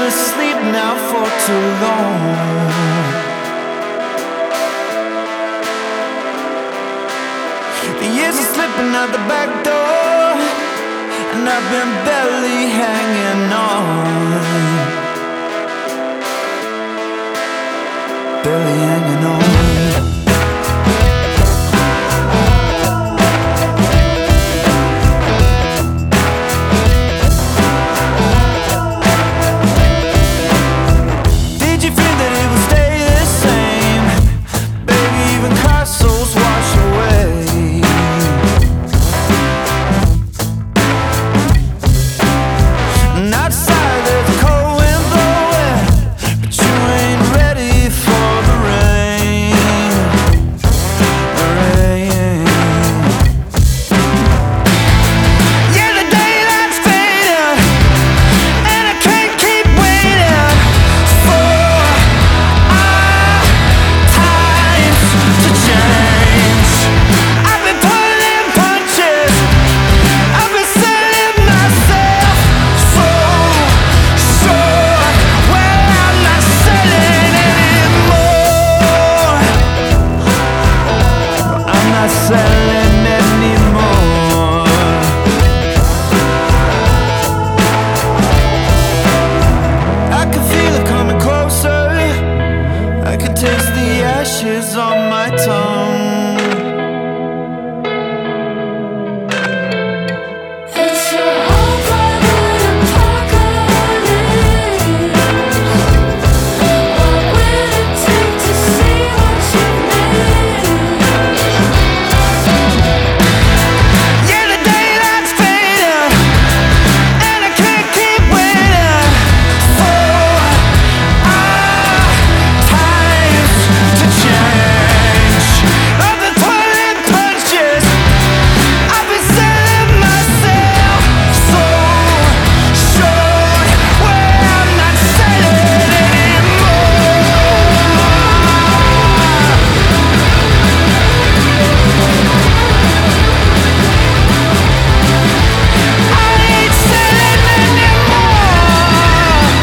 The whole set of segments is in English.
asleep now for too long. The years are slipping out the back door, and I've been barely hanging on. Barely hanging on. Taste the ashes on my tongue. It's your whole private apocalypse. What will it take to see what you've made? Yeah, the daylight's fading, and I can't keep waiting for to change. I've been pulling punches, I've been selling myself so short, where I'm not selling anymore. I ain't selling anymore.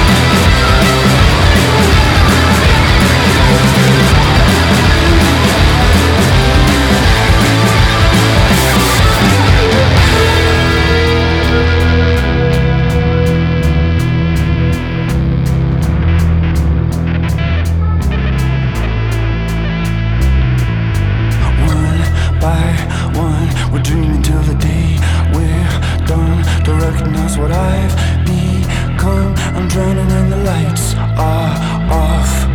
We're dreaming till the day we're done to recognize what I've become. I'm drowning and the lights are off.